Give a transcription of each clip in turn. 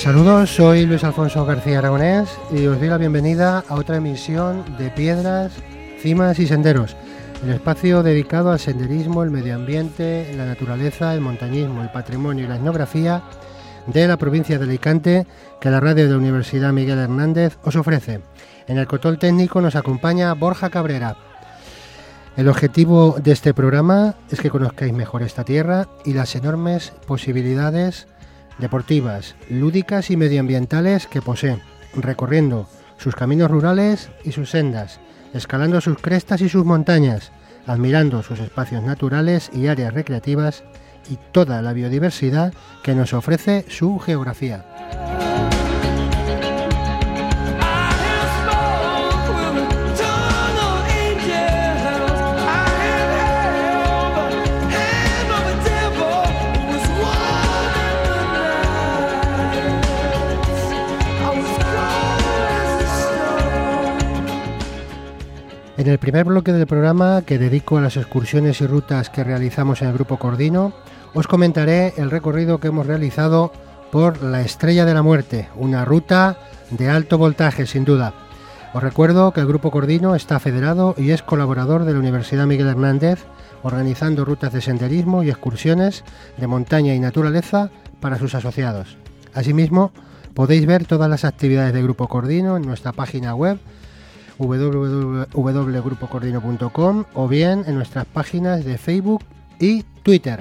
Saludos, soy Luis Alfonso García Aragonés y os doy la bienvenida a otra emisión de Piedras, Cimas y Senderos, el espacio dedicado al senderismo, el medio ambiente, la naturaleza, el montañismo, el patrimonio y la etnografía de la provincia de Alicante, que la radio de la Universidad Miguel Hernández os ofrece. En el control técnico nos acompaña Borja Cabrera. El objetivo de este programa es que conozcáis mejor esta tierra y las enormes posibilidades deportivas, lúdicas y medioambientales que posee, recorriendo sus caminos rurales y sus sendas, escalando sus crestas y sus montañas, admirando sus espacios naturales y áreas recreativas y toda la biodiversidad que nos ofrece su geografía. En el primer bloque del programa, que dedico a las excursiones y rutas que realizamos en el Grupo Cordino, os comentaré el recorrido que hemos realizado por la Estrella de la Muerte, una ruta de alto voltaje sin duda. Os recuerdo que el Grupo Cordino está federado y es colaborador de la Universidad Miguel Hernández, organizando rutas de senderismo y excursiones de montaña y naturaleza para sus asociados. Asimismo, podéis ver todas las actividades del Grupo Cordino en nuestra página web www.grupocordino.com o bien en nuestras páginas de Facebook y Twitter.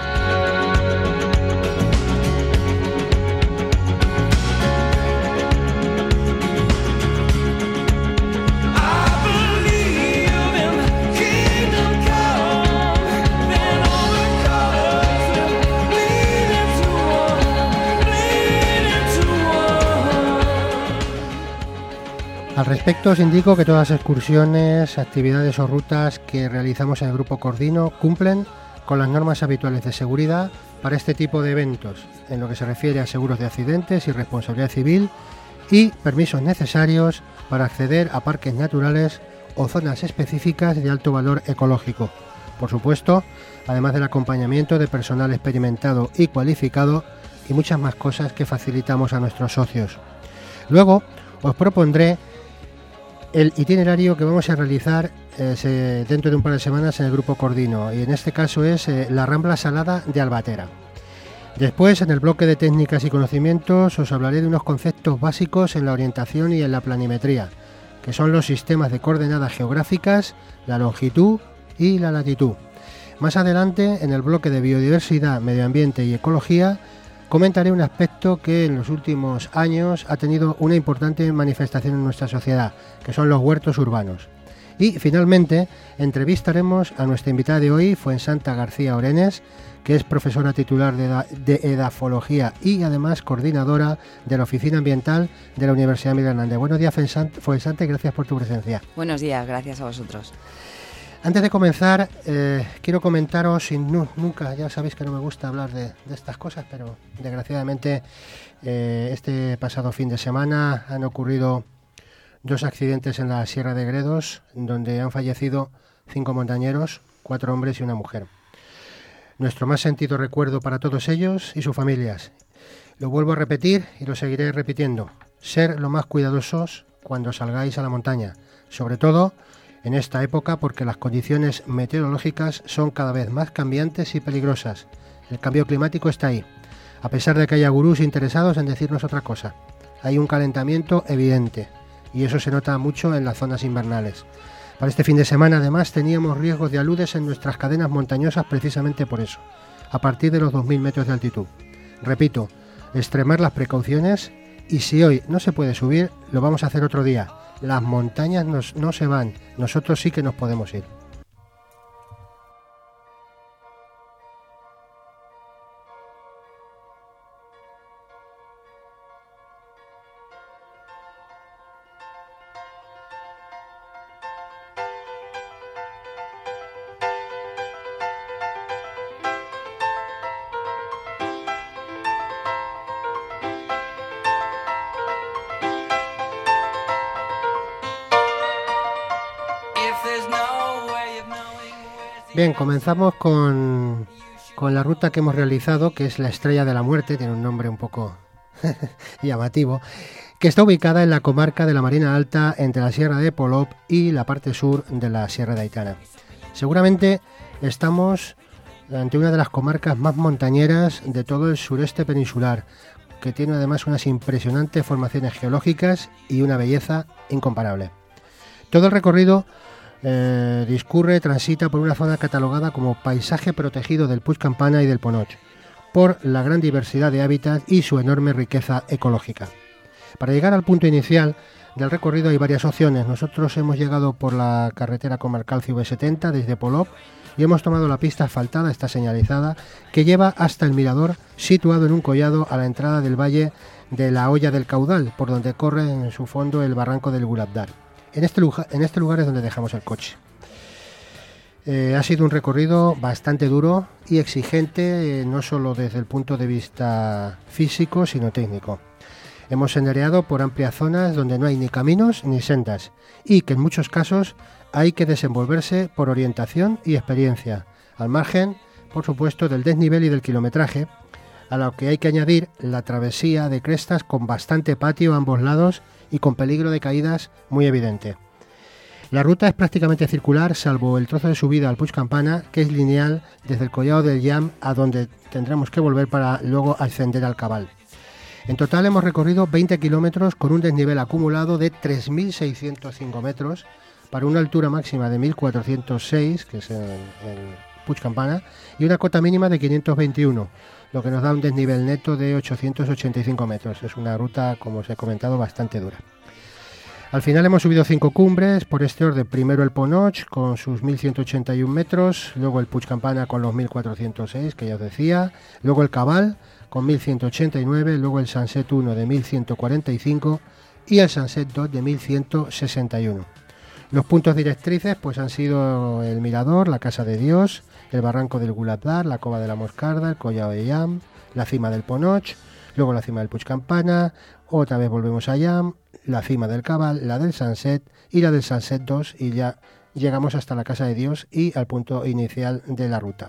Al respecto os indico que todas las excursiones, actividades o rutas que realizamos en el Grupo Cordino cumplen con las normas habituales de seguridad para este tipo de eventos, en lo que se refiere a seguros de accidentes y responsabilidad civil y permisos necesarios para acceder a parques naturales o zonas específicas de alto valor ecológico. Por supuesto, además del acompañamiento de personal experimentado y cualificado y muchas más cosas que facilitamos a nuestros socios. Luego os propondré el itinerario que vamos a realizar dentro de un par de semanas en el Grupo Cordino, y en este caso es la Rambla Salada de Albatera. Después, en el bloque de técnicas y conocimientos, os hablaré de unos conceptos básicos en la orientación y en la planimetría, que son los sistemas de coordenadas geográficas, la longitud y la latitud. Más adelante, en el bloque de biodiversidad, medio ambiente y ecología, comentaré un aspecto que en los últimos años ha tenido una importante manifestación en nuestra sociedad, que son los huertos urbanos. Y finalmente entrevistaremos a nuestra invitada de hoy, Fuensanta García Orenes, que es profesora titular de edafología y además coordinadora de la Oficina Ambiental de la Universidad Miguel Hernández. Buenos días, Fuensanta, y gracias por tu presencia. Buenos días, gracias a vosotros. Antes de comenzar, quiero comentaros, nunca, ya sabéis que no me gusta hablar de estas cosas, pero desgraciadamente este pasado fin de semana han ocurrido 2 accidentes en la Sierra de Gredos, donde han fallecido 5 montañeros, 4 hombres y una mujer. Nuestro más sentido recuerdo para todos ellos y sus familias. Lo vuelvo a repetir y lo seguiré repitiendo. Ser lo más cuidadosos cuando salgáis a la montaña, sobre todo en esta época, porque las condiciones meteorológicas son cada vez más cambiantes y peligrosas. El cambio climático está ahí, a pesar de que haya gurús interesados en decirnos otra cosa. Hay un calentamiento evidente, y eso se nota mucho en las zonas invernales. Para este fin de semana, además, teníamos riesgos de aludes en nuestras cadenas montañosas precisamente por eso, a partir de los 2.000 metros de altitud. Repito, extremar las precauciones, y si hoy no se puede subir, lo vamos a hacer otro día. Las montañas no se van, nosotros sí que nos podemos ir. Bien, comenzamos con la ruta que hemos realizado, que es la Estrella de la Muerte. Tiene un nombre un poco llamativo, que está ubicada en la comarca de la Marina Alta entre la Sierra de Polop y la parte sur de la Sierra de Aitana. Seguramente estamos ante una de las comarcas más montañeras de todo el sureste peninsular, que tiene además unas impresionantes formaciones geológicas y una belleza incomparable. Todo el recorrido transita por una zona catalogada como paisaje protegido del Puig Campana y del Ponoch, por la gran diversidad de hábitats y su enorme riqueza ecológica. Para llegar al punto inicial del recorrido hay varias opciones. Nosotros hemos llegado por la carretera comarcal CV70 desde Polop y hemos tomado la pista asfaltada, está señalizada, que lleva hasta el mirador situado en un collado a la entrada del valle de la Hoya del Caudal, por donde corre en su fondo el barranco del Gulabdar. En este lugar es donde dejamos el coche. Ha sido un recorrido bastante duro y exigente, no solo desde el punto de vista físico, sino técnico. Hemos sendereado por amplias zonas donde no hay ni caminos ni sendas y que en muchos casos hay que desenvolverse por orientación y experiencia, al margen, por supuesto, del desnivel y del kilometraje, a lo que hay que añadir la travesía de crestas con bastante patio a ambos lados y con peligro de caídas muy evidente. La ruta es prácticamente circular, salvo el trozo de subida al Puig Campana, que es lineal desde el collado del Llamp a donde tendremos que volver para luego ascender al Cabal. En total hemos recorrido 20 kilómetros con un desnivel acumulado de 3.605 metros para una altura máxima de 1.406, que es el Puig Campana, y una cota mínima de 521, lo que nos da un desnivel neto de 885 metros. Es una ruta, como os he comentado, bastante dura. Al final hemos subido 5 cumbres por este orden. Primero el Ponoch con sus 1.181 metros, luego el Puig Campana con los 1.406, que ya os decía, luego el Cabal con 1.189, luego el Sunset 1 de 1.145 y el Sunset 2 de 1.161. Los puntos directrices pues han sido el Mirador, la Casa de Dios, el Barranco del Gulabdar, la Cova de la Moscarda, el Collado de Llamp, la cima del Ponoch, luego la cima del Puig Campana, otra vez volvemos a Llamp, la cima del Cabal, la del Sunset y la del Sunset 2 y ya llegamos hasta la Casa de Dios y al punto inicial de la ruta.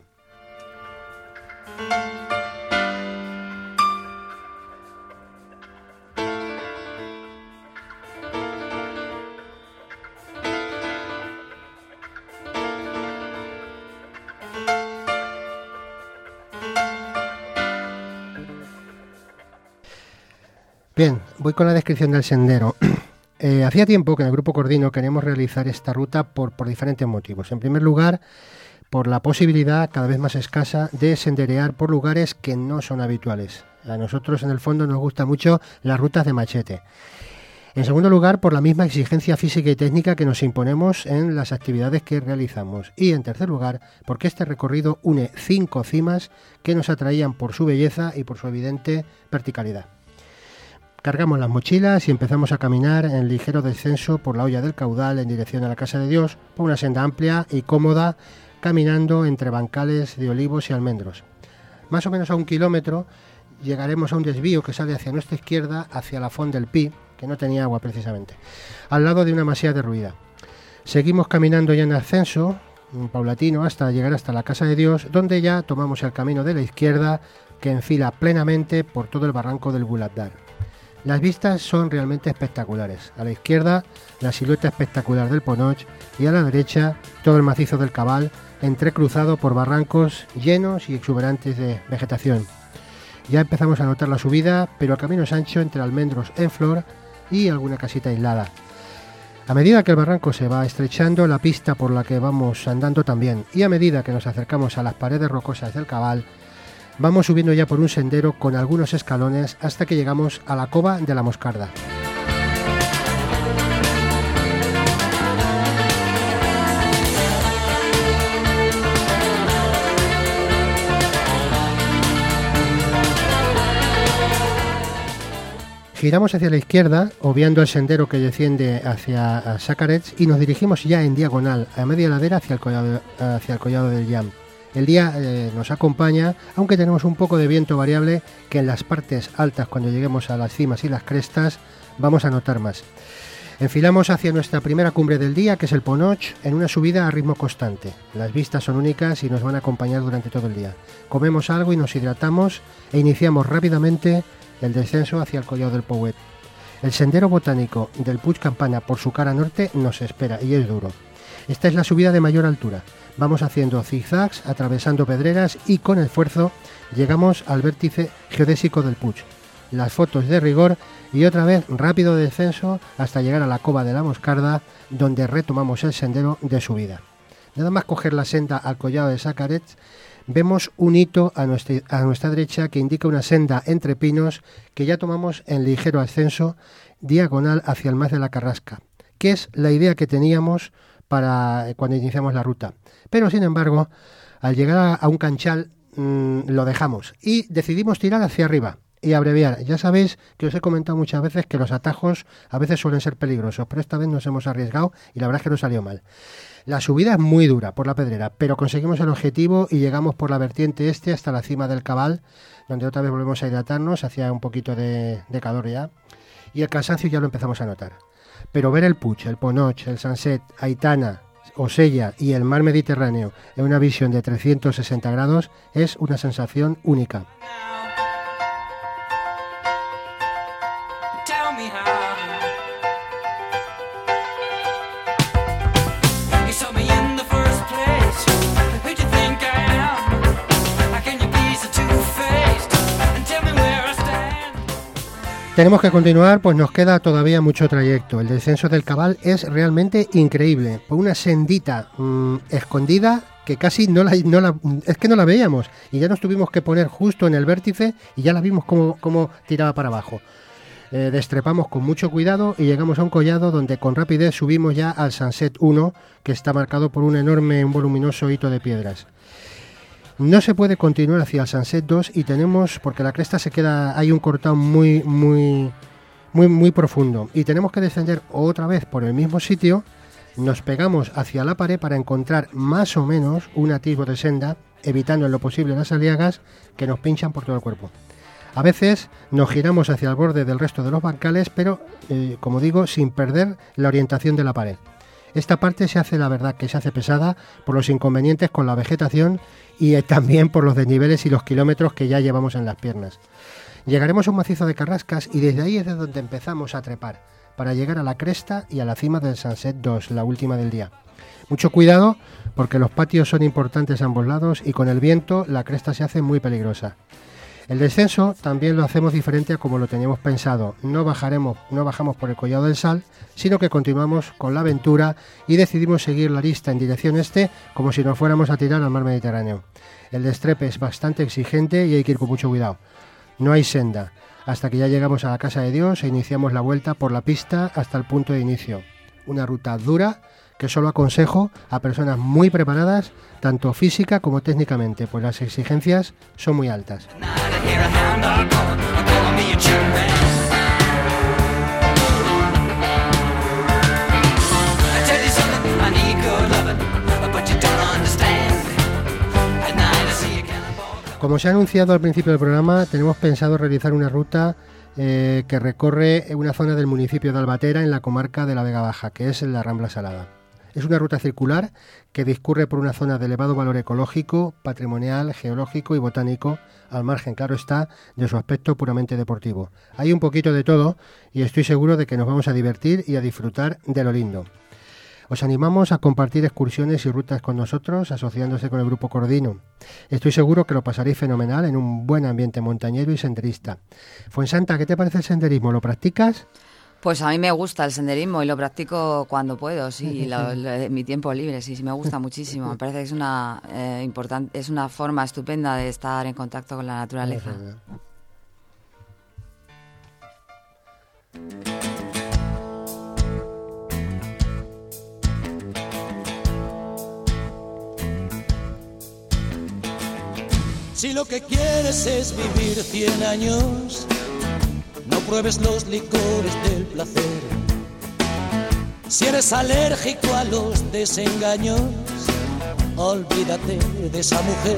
Bien, voy con la descripción del sendero. Hacía tiempo que en el Grupo Cordino queremos realizar esta ruta por diferentes motivos. En primer lugar, por la posibilidad cada vez más escasa de senderear por lugares que no son habituales. A nosotros en el fondo nos gustan mucho las rutas de machete. En segundo lugar, por la misma exigencia física y técnica que nos imponemos en las actividades que realizamos. Y en tercer lugar, porque este recorrido une 5 cimas que nos atraían por su belleza y por su evidente verticalidad. Cargamos las mochilas y empezamos a caminar en ligero descenso por la Hoya del Caudal en dirección a la Casa de Dios, por una senda amplia y cómoda, caminando entre bancales de olivos y almendros. Más o menos a 1 kilómetro llegaremos a un desvío que sale hacia nuestra izquierda, hacia la Font del Pi, que no tenía agua precisamente, al lado de una masía derruida. Seguimos caminando ya en ascenso, paulatino, hasta llegar hasta la Casa de Dios, donde ya tomamos el camino de la izquierda que enfila plenamente por todo el barranco del Gulabdar. Las vistas son realmente espectaculares. A la izquierda, la silueta espectacular del Ponoch y a la derecha, todo el macizo del Cabal, entrecruzado por barrancos llenos y exuberantes de vegetación. Ya empezamos a notar la subida, pero el camino es ancho entre almendros en flor y alguna casita aislada. A medida que el barranco se va estrechando, la pista por la que vamos andando también, y a medida que nos acercamos a las paredes rocosas del Cabal, vamos subiendo ya por un sendero con algunos escalones hasta que llegamos a la Cova de la Moscarda. Giramos hacia la izquierda, obviando el sendero que desciende hacia Sacarets, y nos dirigimos ya en diagonal a media ladera hacia el collado del Llamp. El día nos acompaña, aunque tenemos un poco de viento variable que en las partes altas, cuando lleguemos a las cimas y las crestas, vamos a notar más. Enfilamos hacia nuestra primera cumbre del día, que es el Ponoch, en una subida a ritmo constante. Las vistas son únicas y nos van a acompañar durante todo el día. Comemos algo y nos hidratamos e iniciamos rápidamente el descenso hacia el Collado del Pouet. El sendero botánico del Puig Campana por su cara norte nos espera y es duro. Esta es la subida de mayor altura. Vamos haciendo zigzags, atravesando pedreras y con esfuerzo llegamos al vértice geodésico del Puig. Las fotos de rigor y otra vez rápido descenso hasta llegar a la cova de la Moscarda, donde retomamos el sendero de subida. Nada más coger la senda al collado de Sacarets, vemos un hito a nuestra derecha que indica una senda entre pinos que ya tomamos en ligero ascenso diagonal hacia el Mas de la Carrasca, que es la idea que teníamos para cuando iniciamos la ruta. Pero sin embargo, al llegar a un canchal lo dejamos y decidimos tirar hacia arriba y abreviar. Ya sabéis que os he comentado muchas veces que los atajos a veces suelen ser peligrosos, pero esta vez nos hemos arriesgado y la verdad es que no salió mal. La subida es muy dura por la pedrera, pero conseguimos el objetivo y llegamos por la vertiente este hasta la cima del Cabal, donde otra vez volvemos a hidratarnos, hacía un poquito de calor ya, y el cansancio ya lo empezamos a notar. Pero ver el Puig, el Ponoch, el Sunset, Aitana, Osella y el mar Mediterráneo en una visión de 360 grados es una sensación única. Tenemos que continuar, pues nos queda todavía mucho trayecto. El descenso del Cabal es realmente increíble. Por una sendita escondida que casi no la veíamos. Y ya nos tuvimos que poner justo en el vértice y ya la vimos cómo tiraba para abajo. Destrepamos con mucho cuidado y llegamos a un collado donde con rapidez subimos ya al Sunset 1, que está marcado por un voluminoso hito de piedras. No se puede continuar hacia el Sunset 2 y tenemos, porque la cresta hay un cortado muy profundo y tenemos que descender otra vez por el mismo sitio. Nos pegamos hacia la pared para encontrar más o menos un atisbo de senda, evitando en lo posible las aliagas que nos pinchan por todo el cuerpo. A veces nos giramos hacia el borde del resto de los bancales, pero, como digo, sin perder la orientación de la pared. Esta parte se hace pesada por los inconvenientes con la vegetación y también por los desniveles y los kilómetros que ya llevamos en las piernas. Llegaremos a un macizo de carrascas y desde ahí es de donde empezamos a trepar, para llegar a la cresta y a la cima del Sunset 2, la última del día. Mucho cuidado porque los patios son importantes a ambos lados y con el viento la cresta se hace muy peligrosa. El descenso también lo hacemos diferente a como lo teníamos pensado. No bajamos por el Collado del Sal, sino que continuamos con la aventura y decidimos seguir la lista en dirección este como si nos fuéramos a tirar al mar Mediterráneo. El destrepe es bastante exigente y hay que ir con mucho cuidado. No hay senda, hasta que ya llegamos a la Casa de Dios e iniciamos la vuelta por la pista hasta el punto de inicio. Una ruta dura que solo aconsejo a personas muy preparadas, tanto física como técnicamente, pues las exigencias son muy altas. Como se ha anunciado al principio del programa, tenemos pensado realizar una ruta que recorre una zona del municipio de Albatera en la comarca de la Vega Baja, que es la Rambla Salada. Es una ruta circular que discurre por una zona de elevado valor ecológico, patrimonial, geológico y botánico, al margen, claro está, de su aspecto puramente deportivo. Hay un poquito de todo y estoy seguro de que nos vamos a divertir y a disfrutar de lo lindo. Os animamos a compartir excursiones y rutas con nosotros, asociándose con el Grupo Cordino. Estoy seguro que lo pasaréis fenomenal en un buen ambiente montañero y senderista. Fuensanta, ¿qué te parece el senderismo? ¿Lo practicas? Pues a mí me gusta el senderismo y lo practico cuando puedo, sí, en mi tiempo libre, sí, me gusta muchísimo. Me parece que es una forma estupenda de estar en contacto con la naturaleza. Si lo que quieres es vivir 100 años, no pruebes los licores del placer. Si eres alérgico a los desengaños, olvídate de esa mujer.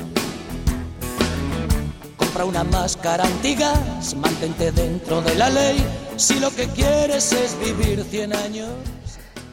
Compra una máscara antigas, mantente dentro de la ley. Si lo que quieres es vivir 100 años.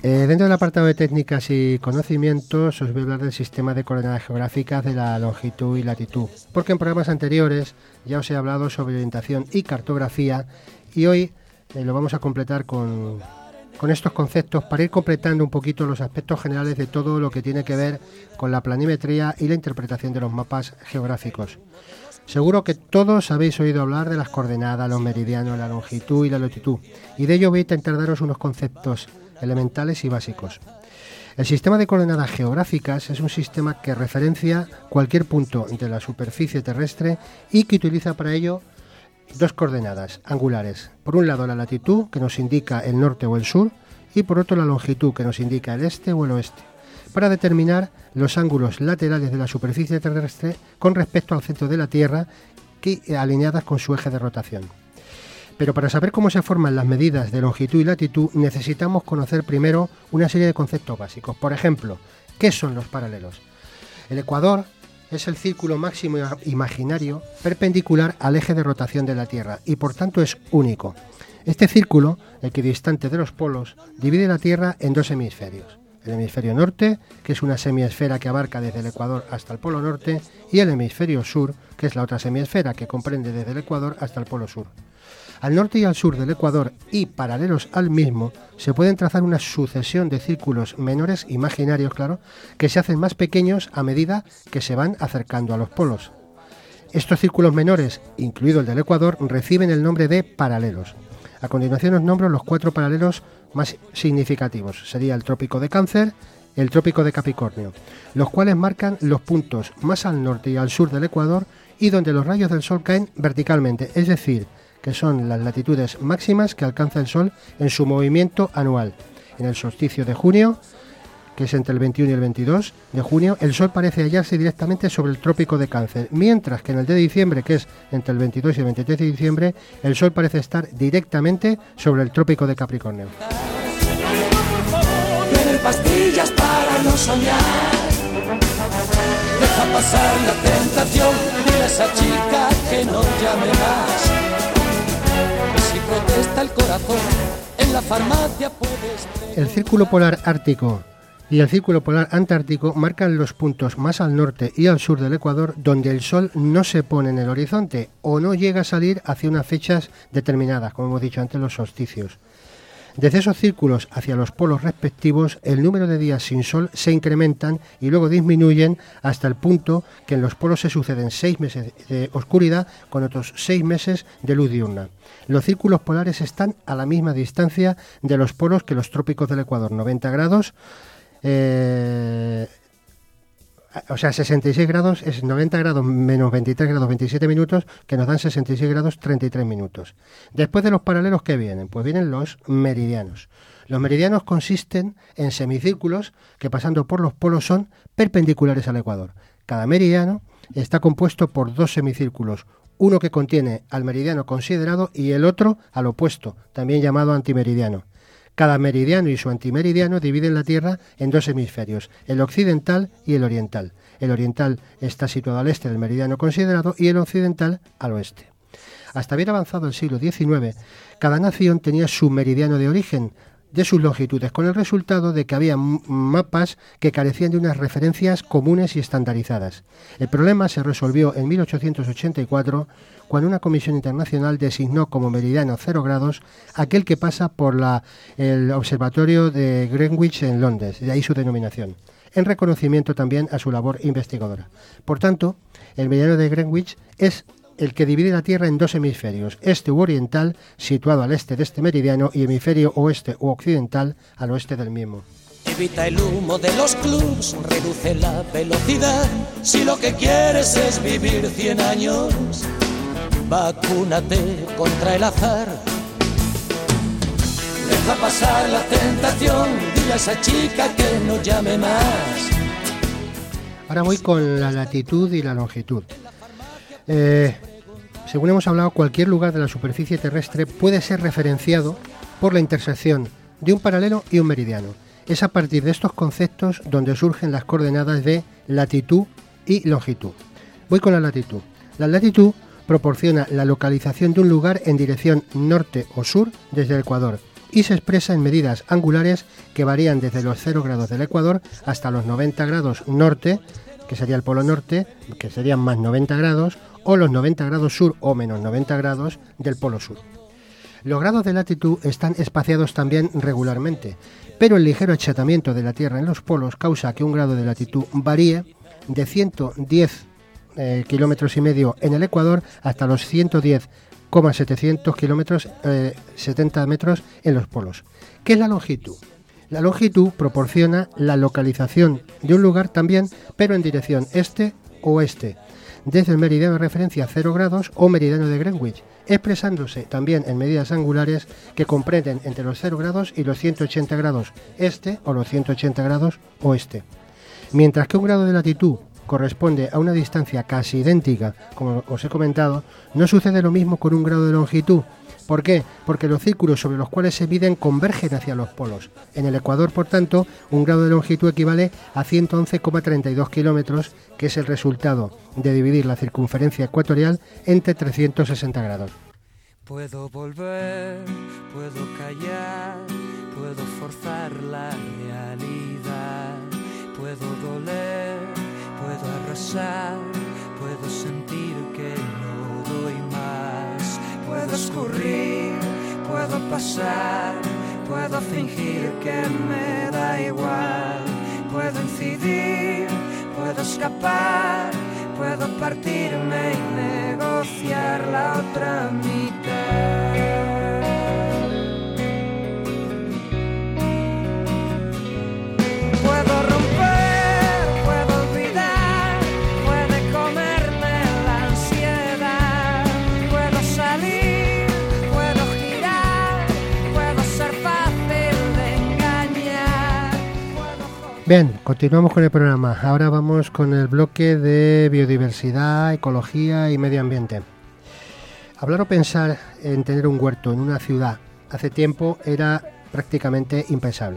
Dentro del apartado de técnicas y conocimientos os voy a hablar del sistema de coordenadas geográficas de la longitud y latitud, porque en programas anteriores ya os he hablado sobre orientación y cartografía y hoy lo vamos a completar con estos conceptos para ir completando un poquito los aspectos generales de todo lo que tiene que ver con la planimetría y la interpretación de los mapas geográficos. Seguro que todos habéis oído hablar de las coordenadas, los meridianos, la longitud y la latitud, y de ello voy a intentar daros unos conceptos elementales y básicos. El sistema de coordenadas geográficas es un sistema que referencia cualquier punto de la superficie terrestre y que utiliza para ello dos coordenadas angulares. Por un lado la latitud, que nos indica el norte o el sur, y por otro la longitud, que nos indica el este o el oeste, para determinar los ángulos laterales de la superficie terrestre con respecto al centro de la Tierra, alineadas con su eje de rotación. Pero para saber cómo se forman las medidas de longitud y latitud necesitamos conocer primero una serie de conceptos básicos. Por ejemplo, ¿qué son los paralelos? El ecuador es el círculo máximo imaginario perpendicular al eje de rotación de la Tierra y por tanto es único. Este círculo, equidistante de los polos, divide la Tierra en dos hemisferios. El hemisferio norte, que es una semiesfera que abarca desde el ecuador hasta el polo norte, y el hemisferio sur, que es la otra semiesfera que comprende desde el ecuador hasta el polo sur. Al norte y al sur del ecuador y paralelos al mismo se pueden trazar una sucesión de círculos menores imaginarios, claro, que se hacen más pequeños a medida que se van acercando a los polos. Estos círculos menores, incluido el del ecuador, reciben el nombre de paralelos. A continuación os nombro los 4 paralelos más significativos. Sería el trópico de Cáncer, el trópico de Capricornio, los cuales marcan los puntos más al norte y al sur del ecuador y donde los rayos del sol caen verticalmente, es decir, que son las latitudes máximas que alcanza el Sol en su movimiento anual. En el solsticio de junio, que es entre el 21 y el 22 de junio, el Sol parece hallarse directamente sobre el trópico de Cáncer, mientras que en el de diciembre, que es entre el 22 y el 23 de diciembre, el Sol parece estar directamente sobre el trópico de Capricornio. Tener pastillas para no soñar. Deja pasar la tentación, dile a esa chica que no llame más. Si protesta el corazón, en la farmacia puedes... El círculo polar ártico y el círculo polar antártico marcan los puntos más al norte y al sur del ecuador donde el Sol no se pone en el horizonte o no llega a salir hacia unas fechas determinadas, como hemos dicho antes, los solsticios. Desde esos círculos hacia los polos respectivos, el número de días sin sol se incrementan y luego disminuyen hasta el punto que en los polos se suceden 6 meses de oscuridad con otros 6 meses de luz diurna. Los círculos polares están a la misma distancia de los polos que los trópicos del Ecuador, 90 grados, 66 grados es 90 grados menos 23 grados 27 minutos, que nos dan 66 grados 33 minutos. Después de los paralelos, ¿qué vienen? Pues vienen los meridianos. Los meridianos consisten en semicírculos que pasando por los polos son perpendiculares al ecuador. Cada meridiano está compuesto por 2 semicírculos, uno que contiene al meridiano considerado y el otro al opuesto, también llamado antimeridiano. Cada meridiano y su antimeridiano dividen la Tierra en 2 hemisferios, el occidental y el oriental. El oriental está situado al este del meridiano considerado y el occidental al oeste. Hasta bien avanzado el siglo XIX, cada nación tenía su meridiano de origen de sus longitudes, con el resultado de que había mapas que carecían de unas referencias comunes y estandarizadas. El problema se resolvió en 1884, cuando una comisión internacional designó como meridiano 0 grados aquel que pasa por el observatorio de Greenwich en Londres, de ahí su denominación, en reconocimiento también a su labor investigadora. Por tanto, el meridiano de Greenwich es el que divide la Tierra en 2 hemisferios, este u oriental, situado al este de este meridiano, y hemisferio oeste u occidental, al oeste del mismo. Evita el humo de los clubs, reduce la velocidad. Si lo que quieres es vivir 100 años, vacúnate contra el azar. Deja pasar la tentación, dile a esa chica que no llame más. Ahora voy con la latitud y la longitud. Según hemos hablado, cualquier lugar de la superficie terrestre puede ser referenciado por la intersección de un paralelo y un meridiano. Es a partir de estos conceptos donde surgen las coordenadas de latitud y longitud. Voy con la latitud. La latitud proporciona la localización de un lugar en dirección norte o sur desde el ecuador y se expresa en medidas angulares que varían desde los 0 grados del Ecuador hasta los 90 grados norte, que sería el polo norte, que serían más 90 grados, o los 90 grados sur o menos 90 grados del polo sur. Los grados de latitud están espaciados también regularmente, pero el ligero achatamiento de la Tierra en los polos causa que un grado de latitud varíe de 110 kilómetros y medio en el Ecuador hasta los 110,700 kilómetros 70 metros en los polos. ¿Qué es la longitud? La longitud proporciona la localización de un lugar también, pero en dirección este-oeste, desde el meridiano de referencia 0 grados o meridiano de Greenwich, expresándose también en medidas angulares que comprenden entre los 0 grados y los 180 grados este o los 180 grados oeste. Mientras que un grado de latitud corresponde a una distancia casi idéntica, como os he comentado, no sucede lo mismo con un grado de longitud. ¿Por qué? Porque los círculos sobre los cuales se miden convergen hacia los polos. En el Ecuador, por tanto, un grado de longitud equivale a 111,32 kilómetros, que es el resultado de dividir la circunferencia ecuatorial entre 360 grados. Puedo volver, puedo callar, puedo forzar la realidad, puedo doler, puedo arrasar, puedo sentir que no doy más. Puedo escurrir, puedo pasar, puedo fingir que me da igual. Puedo incidir, puedo escapar, puedo partirme y negociar la otra mitad. Puedo romper, puedo olvidar, puede comerme la ansiedad. Puedo salir, puedo girar, puedo ser fácil de engañar. Bien, continuamos con el programa. Ahora vamos con el bloque de biodiversidad, ecología y medio ambiente. Hablar o pensar en tener un huerto en una ciudad hace tiempo era prácticamente impensable.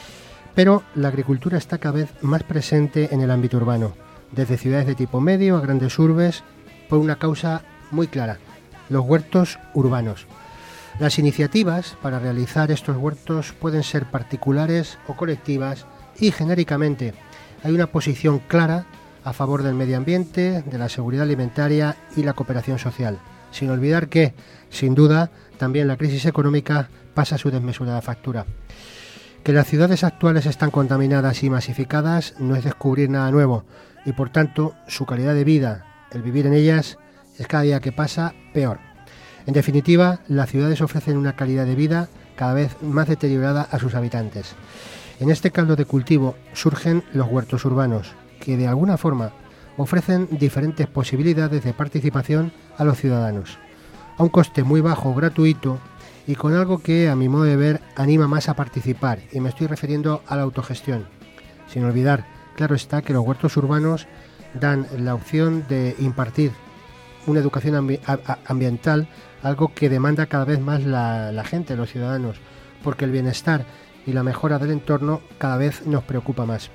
Pero la agricultura está cada vez más presente en el ámbito urbano, desde ciudades de tipo medio a grandes urbes, por una causa muy clara: los huertos urbanos. Las iniciativas para realizar estos huertos pueden ser particulares o colectivas y, genéricamente, hay una posición clara a favor del medio ambiente, de la seguridad alimentaria y la cooperación social, sin olvidar que, sin duda, también la crisis económica pasa su desmesurada factura. Que las ciudades actuales están contaminadas y masificadas no es descubrir nada nuevo, y por tanto su calidad de vida, el vivir en ellas, es cada día que pasa peor. En definitiva, las ciudades ofrecen una calidad de vida cada vez más deteriorada a sus habitantes. En este caldo de cultivo surgen los huertos urbanos, que de alguna forma ofrecen diferentes posibilidades de participación a los ciudadanos, a un coste muy bajo o gratuito, y con algo que, a mi modo de ver, anima más a participar, y me estoy refiriendo a la autogestión. Sin olvidar, claro está, que los huertos urbanos dan la opción de impartir una educación ambiental, algo que demanda cada vez más la gente, los ciudadanos, porque el bienestar y la mejora del entorno cada vez nos preocupa más.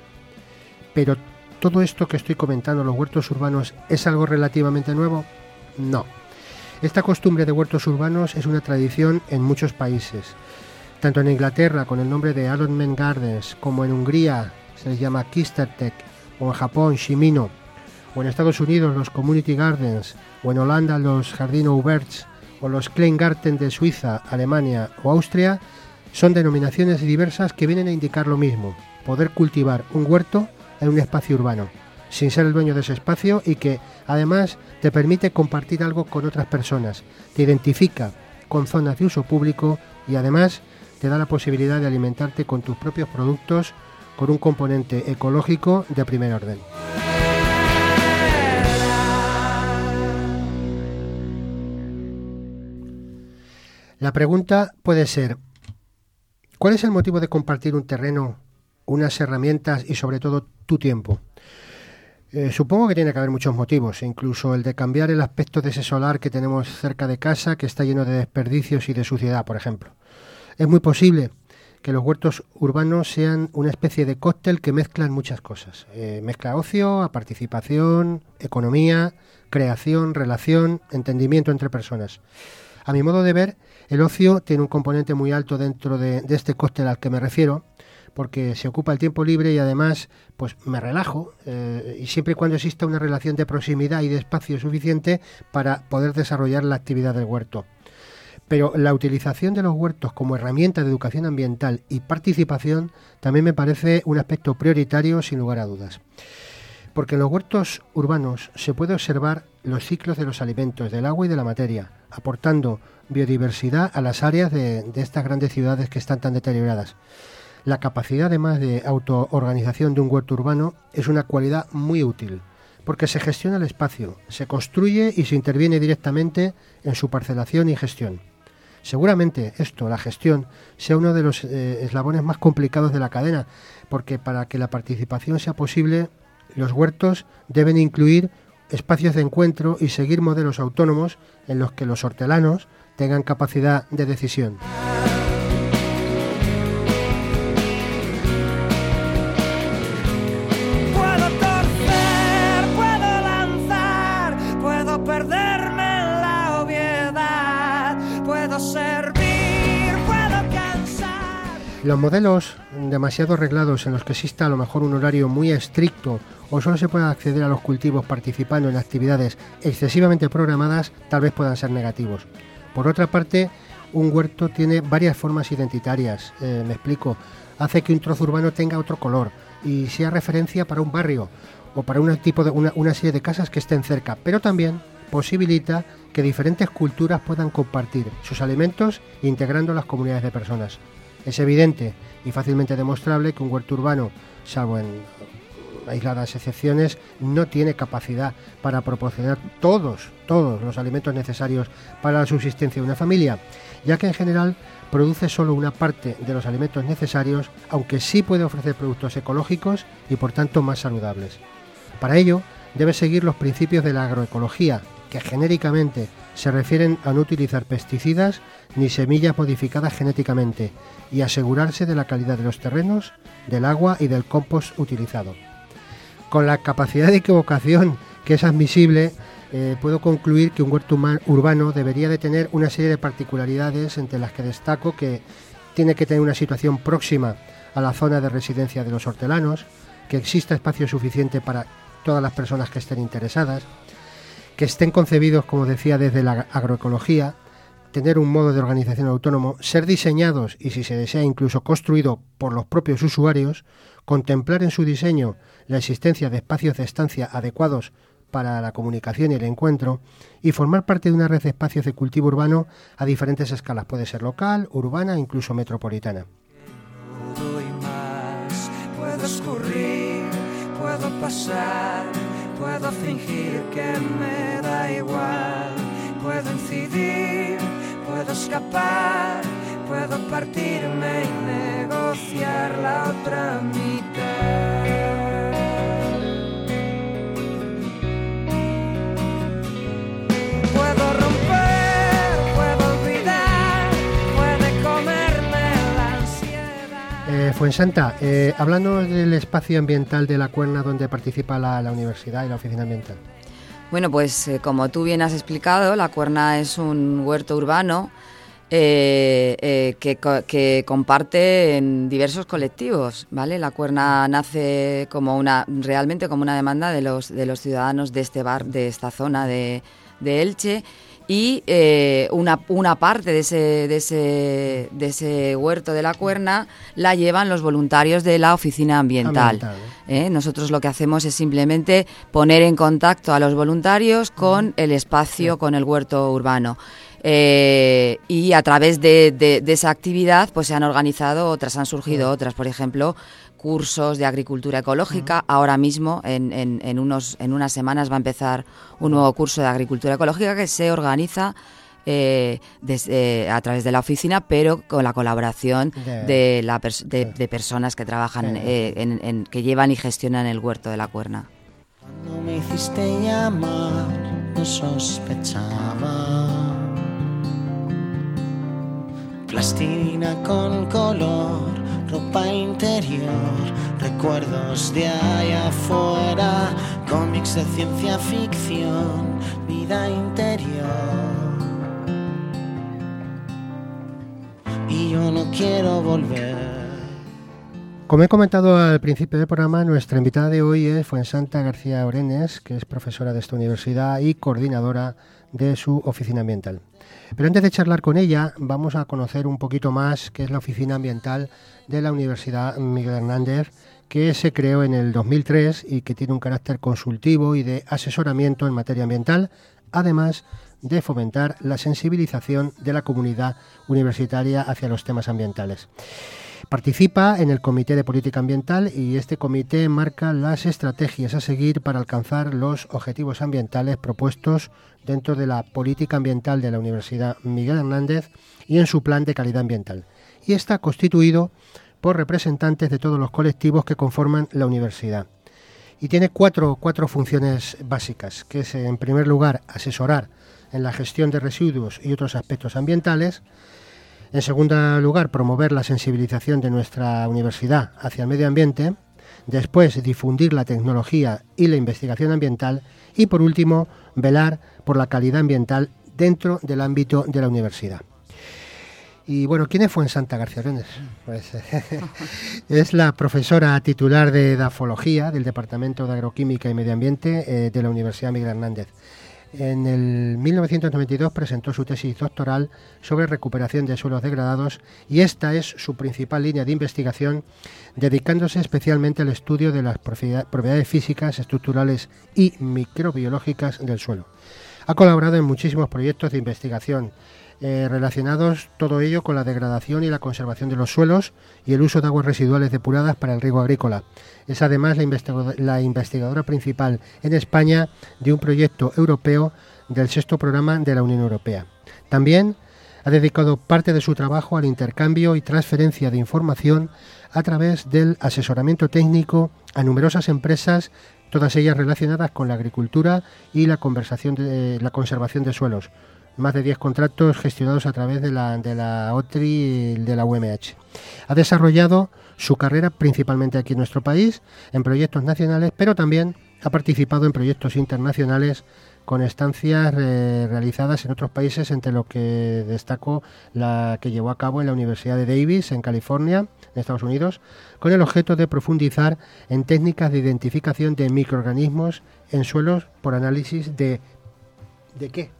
Pero todo esto que estoy comentando, los huertos urbanos, ¿es algo relativamente nuevo? No. Esta costumbre de huertos urbanos es una tradición en muchos países, tanto en Inglaterra con el nombre de Allotment Gardens, como en Hungría se les llama Kistertek, o en Japón Shimino, o en Estados Unidos los Community Gardens, o en Holanda los Jardino Uberts, o los Kleingarten de Suiza, Alemania o Austria. Son denominaciones diversas que vienen a indicar lo mismo: poder cultivar un huerto en un espacio urbano, sin ser el dueño de ese espacio, y que además te permite compartir algo con otras personas, te identifica con zonas de uso público y además te da la posibilidad de alimentarte con tus propios productos con un componente ecológico de primer orden. La pregunta puede ser: ¿cuál es el motivo de compartir un terreno, unas herramientas y sobre todo tu tiempo? Supongo que tiene que haber muchos motivos, incluso el de cambiar el aspecto de ese solar que tenemos cerca de casa, que está lleno de desperdicios y de suciedad, por ejemplo. Es muy posible que los huertos urbanos sean una especie de cóctel que mezclan muchas cosas. Mezcla ocio, participación, economía, creación, relación, entendimiento entre personas. A mi modo de ver, El ocio tiene un componente muy alto dentro de este cóctel al que me refiero, porque se ocupa el tiempo libre y además pues me relajo, y siempre y cuando exista una relación de proximidad y de espacio suficiente para poder desarrollar la actividad del huerto. Pero la utilización de los huertos como herramienta de educación ambiental y participación también me parece un aspecto prioritario sin lugar a dudas. Porque en los huertos urbanos se puede observar los ciclos de los alimentos, del agua y de la materia, aportando biodiversidad a las áreas de estas grandes ciudades que están tan deterioradas. La capacidad además de autoorganización de un huerto urbano es una cualidad muy útil, porque se gestiona el espacio, se construye y se interviene directamente en su parcelación y gestión. Seguramente esto, la gestión, sea uno de los eslabones más complicados de la cadena, porque para que la participación sea posible, los huertos deben incluir espacios de encuentro y seguir modelos autónomos en los que los hortelanos tengan capacidad de decisión. Los modelos demasiado reglados en los que exista a lo mejor un horario muy estricto o solo se pueda acceder a los cultivos participando en actividades excesivamente programadas tal vez puedan ser negativos. Por otra parte, un huerto tiene varias formas identitarias, me explico, hace que un trozo urbano tenga otro color y sea referencia para un barrio o para una serie de casas que estén cerca, pero también posibilita que diferentes culturas puedan compartir sus alimentos integrando las comunidades de personas. Es evidente y fácilmente demostrable que un huerto urbano, salvo en aisladas excepciones, no tiene capacidad para proporcionar todos los alimentos necesarios para la subsistencia de una familia, ya que en general produce solo una parte de los alimentos necesarios, aunque sí puede ofrecer productos ecológicos y por tanto más saludables. Para ello, debe seguir los principios de la agroecología, que genéricamente se refieren a no utilizar pesticidas ni semillas modificadas genéticamente y asegurarse de la calidad de los terrenos, del agua y del compost utilizado. Con la capacidad de equivocación que es admisible, puedo concluir que un huerto urbano debería de tener una serie de particularidades, entre las que destaco que tiene que tener una situación próxima a la zona de residencia de los hortelanos, que exista espacio suficiente para todas las personas que estén interesadas, que estén concebidos, como decía, desde la agroecología, tener un modo de organización autónomo, ser diseñados y, si se desea, incluso construido por los propios usuarios, contemplar en su diseño la existencia de espacios de estancia adecuados para la comunicación y el encuentro y formar parte de una red de espacios de cultivo urbano a diferentes escalas, puede ser local, urbana e incluso metropolitana. No doy más, puedo escurrir, puedo pasar, puedo fingir que me da igual, puedo incidir, puedo escapar, puedo partirme y negociar la otra mitad. Puedo romper, puedo olvidar, puede comerme la ansiedad. Fuensanta, hablando del espacio ambiental de La Cuerna donde participa la universidad y la oficina ambiental. Bueno, pues como tú bien has explicado, La Cuerna es un huerto urbano que comparte en diversos colectivos, ¿vale? La Cuerna nace realmente como una demanda de los ciudadanos de esta zona de Elche, y una parte de ese huerto de La Cuerna la llevan los voluntarios de la oficina ambiental. Nosotros lo que hacemos es simplemente poner en contacto a los voluntarios con el espacio, con el huerto urbano. Y a través de esa actividad pues se han organizado han surgido otras, por ejemplo, cursos de agricultura ecológica. Ahora mismo, en unas semanas, va a empezar un nuevo curso de agricultura ecológica que se organiza a través de la oficina, pero con la colaboración de personas que trabajan, que llevan y gestionan el huerto de La Cuerna. Cuando me hiciste llamar, no sospechaba. Plastilina con color, ropa interior, recuerdos de allá afuera, cómics de ciencia ficción, vida interior. y yo no quiero volver. Como he comentado al principio del programa, nuestra invitada de hoy es Fuensanta García Orenes, que es profesora de esta universidad y coordinadora de su oficina ambiental. Pero antes de charlar con ella, vamos a conocer un poquito más qué es la oficina ambiental de la Universidad Miguel Hernández, que se creó en el 2003 y que tiene un carácter consultivo y de asesoramiento en materia ambiental, además de fomentar la sensibilización de la comunidad universitaria hacia los temas ambientales. Participa en el Comité de Política Ambiental y este comité marca las estrategias a seguir para alcanzar los objetivos ambientales propuestos dentro de la política ambiental de la Universidad Miguel Hernández y en su plan de calidad ambiental. Y está constituido por representantes de todos los colectivos que conforman la universidad. Y tiene cuatro funciones básicas, que es, en primer lugar, asesorar en la gestión de residuos y otros aspectos ambientales. En segundo lugar, promover la sensibilización de nuestra universidad hacia el medio ambiente. Después, difundir la tecnología y la investigación ambiental. Y por último, velar por la calidad ambiental dentro del ámbito de la universidad. Y bueno, ¿quién es Fuensanta García Orenes? Pues es la profesora titular de edafología del Departamento de Agroquímica y Medio Ambiente de la Universidad Miguel Hernández. En el 1992 presentó su tesis doctoral sobre recuperación de suelos degradados y esta es su principal línea de investigación, dedicándose especialmente al estudio de las propiedades físicas, estructurales y microbiológicas del suelo. Ha colaborado en muchísimos proyectos de investigación relacionados todo ello con la degradación y la conservación de los suelos y el uso de aguas residuales depuradas para el riego agrícola. Es además la investigadora principal en España de un proyecto europeo del 6º programa de la Unión Europea. También ha dedicado parte de su trabajo al intercambio y transferencia de información a través del asesoramiento técnico a numerosas empresas, todas ellas relacionadas con la agricultura y la conservación de suelos. Más de 10 contratos gestionados a través de la OTRI y de la UMH. Ha desarrollado su carrera principalmente aquí en nuestro país, en proyectos nacionales, pero también ha participado en proyectos internacionales con estancias realizadas en otros países, entre lo que destaco la que llevó a cabo en la Universidad de Davis, en California, en Estados Unidos, con el objeto de profundizar en técnicas de identificación de microorganismos en suelos por análisis ¿de qué?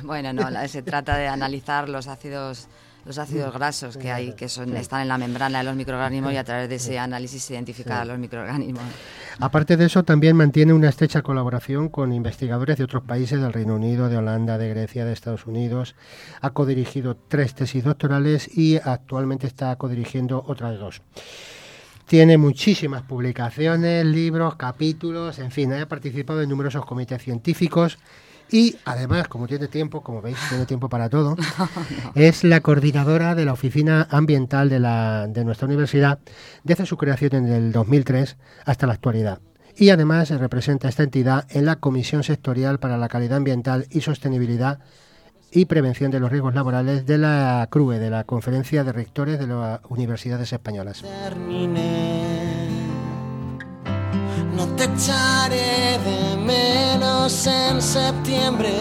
Se trata de analizar los ácidos grasos que hay, que están en la membrana de los microorganismos y a través de ese análisis se identifican los microorganismos. Aparte de eso, también mantiene una estrecha colaboración con investigadores de otros países, del Reino Unido, de Holanda, de Grecia, de Estados Unidos. Ha codirigido 3 tesis doctorales y actualmente está codirigiendo otras 2. Tiene muchísimas publicaciones, libros, capítulos, en fin, ha participado en numerosos comités científicos. Y además, como tiene tiempo, como veis, tiene tiempo para todo, es la coordinadora de la oficina ambiental de nuestra universidad desde su creación en el 2003 hasta la actualidad. Y además representa a esta entidad en la Comisión Sectorial para la Calidad Ambiental y Sostenibilidad y Prevención de los Riesgos Laborales de la CRUE, de la Conferencia de Rectores de las Universidades Españolas. No te echaré de menos en septiembre.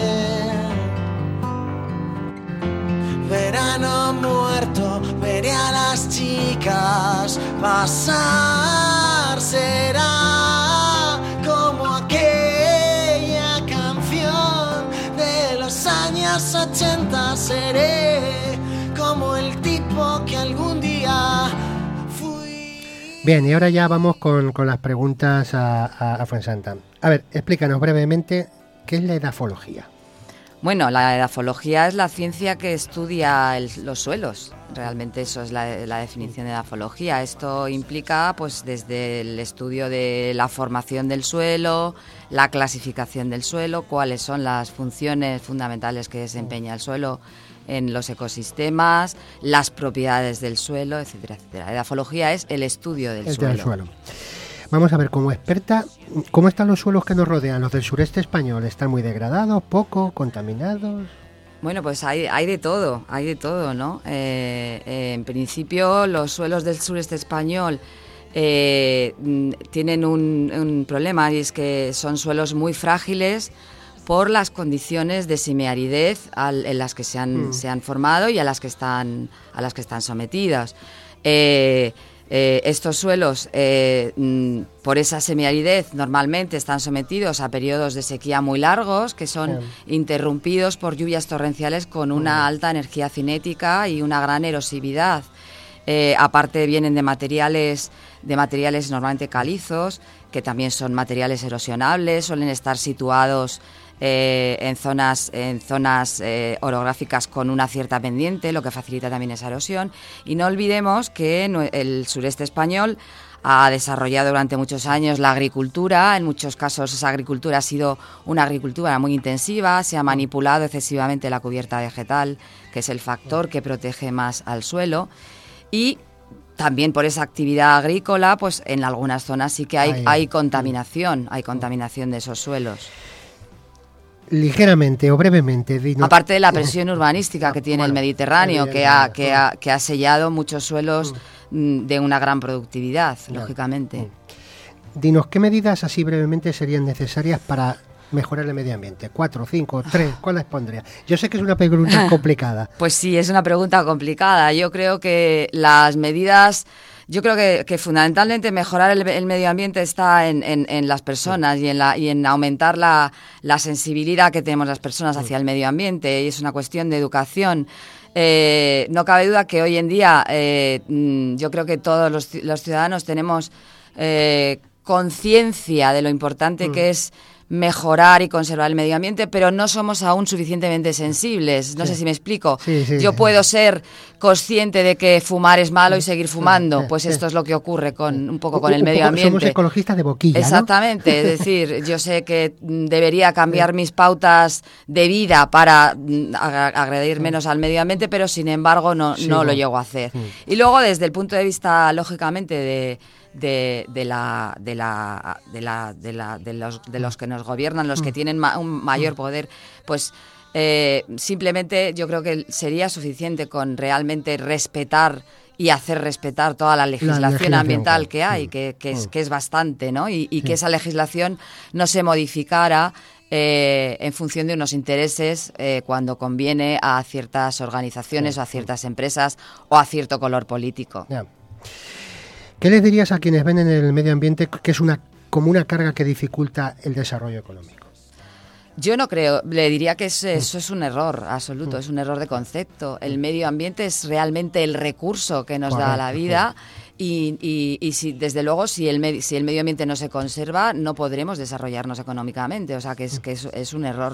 Verano muerto, veré a las chicas pasar. Será como aquella canción de los años 80. Seré como el tipo que algún día... Bien, y ahora ya vamos con las preguntas a Fuensanta. A ver, explícanos brevemente qué es la edafología. Bueno, la edafología es la ciencia que estudia los suelos. Realmente eso es la definición de edafología. Esto implica, pues, desde el estudio de la formación del suelo, la clasificación del suelo, cuáles son las funciones fundamentales que desempeña el suelo en los ecosistemas, las propiedades del suelo, etcétera, etcétera. Edafología es el estudio del suelo. Vamos a ver, como experta, ¿cómo están los suelos que nos rodean? Los del sureste español, ¿están muy degradados, poco, contaminados? Bueno, pues hay de todo, ¿no? En principio, los suelos del sureste español tienen un problema, y es que son suelos muy frágiles, por las condiciones de semiaridez en las que se han formado y a las que están sometidos. Estos suelos, por esa semiaridez, normalmente están sometidos a periodos de sequía muy largos, que son interrumpidos por lluvias torrenciales con una alta energía cinética y una gran erosividad. Aparte vienen de materiales normalmente calizos, que también son materiales erosionables, suelen estar situados en zonas orográficas con una cierta pendiente, lo que facilita también esa erosión. Y no olvidemos que el sureste español ha desarrollado durante muchos años la agricultura. En muchos casos esa agricultura ha sido una agricultura muy intensiva, se ha manipulado excesivamente la cubierta vegetal, que es el factor que protege más al suelo, y también por esa actividad agrícola, pues en algunas zonas sí que hay contaminación de esos suelos. Ligeramente o brevemente, dinos. Aparte de la presión urbanística que tiene el Mediterráneo, que ha sellado muchos suelos de una gran productividad, lógicamente. Dinos, ¿qué medidas así brevemente serían necesarias para mejorar el medio ambiente? 4, 5, 3, ¿cuáles pondría? Yo sé que es una pregunta complicada. Pues sí, es una pregunta complicada. Yo creo que las medidas... Yo creo que fundamentalmente mejorar el medio ambiente está en las personas y en aumentar la sensibilidad que tenemos las personas hacia el medio ambiente, y es una cuestión de educación. No cabe duda que hoy en día yo creo que todos los ciudadanos tenemos conciencia de lo importante que es mejorar y conservar el medio ambiente, pero no somos aún suficientemente sensibles. No sé si me explico. Yo puedo ser consciente de que fumar es malo y seguir fumando. Pues esto es lo que ocurre un poco con el medio ambiente. Somos ecologistas de boquilla, exactamente, ¿no? Es decir, yo sé que debería cambiar mis pautas de vida para agredir menos al medio ambiente, pero sin embargo no lo llego a hacer. Y luego, desde el punto de vista, lógicamente, de los que nos gobiernan, los que tienen un mayor poder, pues simplemente yo creo que sería suficiente con realmente respetar y hacer respetar toda la legislación ambiental que hay, que es bastante, ¿no? Y que esa legislación no se modificara en función de unos intereses cuando conviene a ciertas organizaciones o a ciertas empresas o a cierto color político. ¿Qué les dirías a quienes ven en el medio ambiente que es como una carga que dificulta el desarrollo económico? Yo no creo, le diría que eso es un error absoluto, es un error de concepto. El medio ambiente es realmente el recurso que nos da la vida y si, desde luego, si el medio ambiente no se conserva, no podremos desarrollarnos económicamente. O sea, que es un error,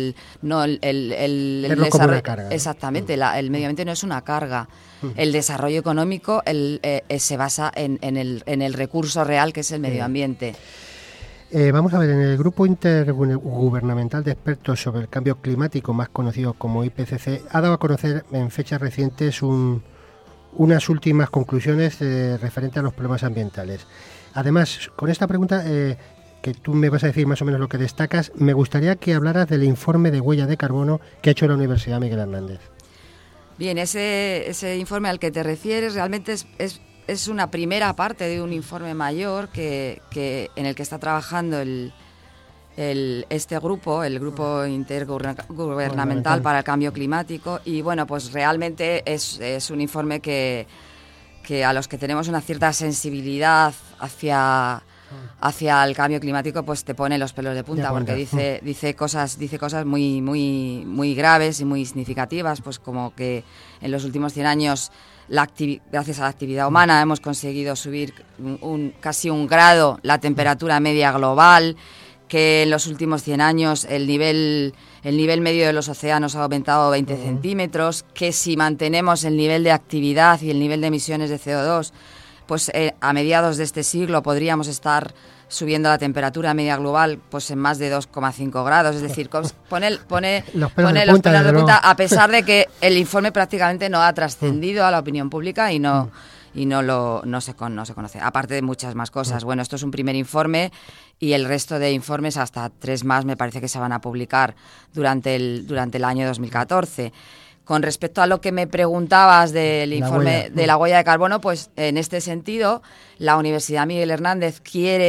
el verlo como una carga. Exactamente, el medio ambiente no es una carga. El desarrollo económico se basa en el recurso real, que es el medio ambiente. Vamos a ver, en el grupo intergubernamental de expertos sobre el cambio climático, más conocido como IPCC, ha dado a conocer en fechas recientes unas últimas conclusiones referente a los problemas ambientales. Además, con esta pregunta, que tú me vas a decir más o menos lo que destacas, me gustaría que hablaras del informe de huella de carbono que ha hecho la Universidad Miguel Hernández. Bien, ese informe al que te refieres realmente es una primera parte de un informe mayor en el que está trabajando este grupo, el Grupo Intergubernamental para el Cambio Climático, y bueno, pues realmente es un informe que a los que tenemos una cierta sensibilidad hacia el cambio climático, pues te pone los pelos de punta, porque dice cosas muy muy muy graves y muy significativas, pues como que en los últimos 100 años gracias a la actividad humana hemos conseguido subir casi 1 grado la temperatura media global, que en los últimos 100 años el nivel medio de los océanos ha aumentado 20 centímetros, que si mantenemos el nivel de actividad y el nivel de emisiones de CO2, pues a mediados de este siglo podríamos estar subiendo la temperatura media global pues en más de 2,5 grados. Es decir, pone los pelos de punta, a pesar de que el informe prácticamente no ha trascendido a la opinión pública y no se conoce, aparte de muchas más cosas. Bueno, esto es un primer informe y el resto de informes, hasta 3 más, me parece que se van a publicar durante el año 2014. Con respecto a lo que me preguntabas del informe de la huella de carbono, pues en este sentido la Universidad Miguel Hernández quiere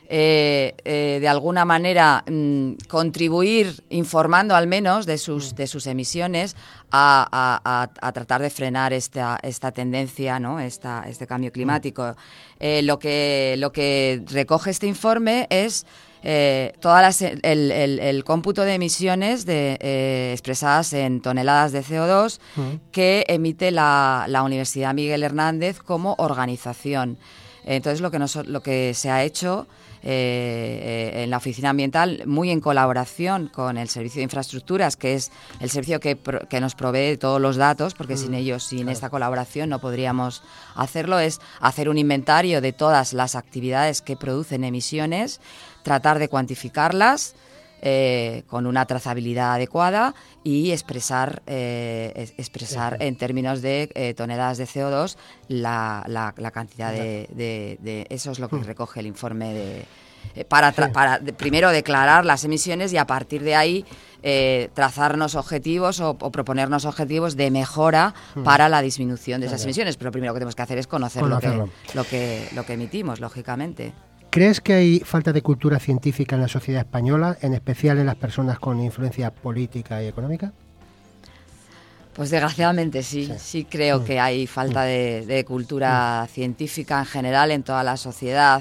de alguna manera contribuir informando al menos de sus emisiones a tratar de frenar esta tendencia, ¿no? Este cambio climático. Lo que recoge este informe es el cómputo de emisiones expresadas en toneladas de CO2 que emite la Universidad Miguel Hernández como organización. Entonces lo que se ha hecho en la oficina ambiental, muy en colaboración con el Servicio de Infraestructuras, que es el servicio que nos provee todos los datos, porque sin ellos, sin esta colaboración no podríamos hacerlo, es hacer un inventario de todas las actividades que producen emisiones, tratar de cuantificarlas con una trazabilidad adecuada y expresar en términos de toneladas de CO2 la cantidad de eso es lo que recoge el informe para primero declarar las emisiones y a partir de ahí trazarnos objetivos o proponernos objetivos de mejora para la disminución de esas emisiones. Pero lo primero que tenemos que hacer es conocer lo que emitimos, lógicamente. ¿Crees que hay falta de cultura científica en la sociedad española, en especial en las personas con influencia política y económica? Pues desgraciadamente sí creo que hay falta de cultura científica en general en toda la sociedad.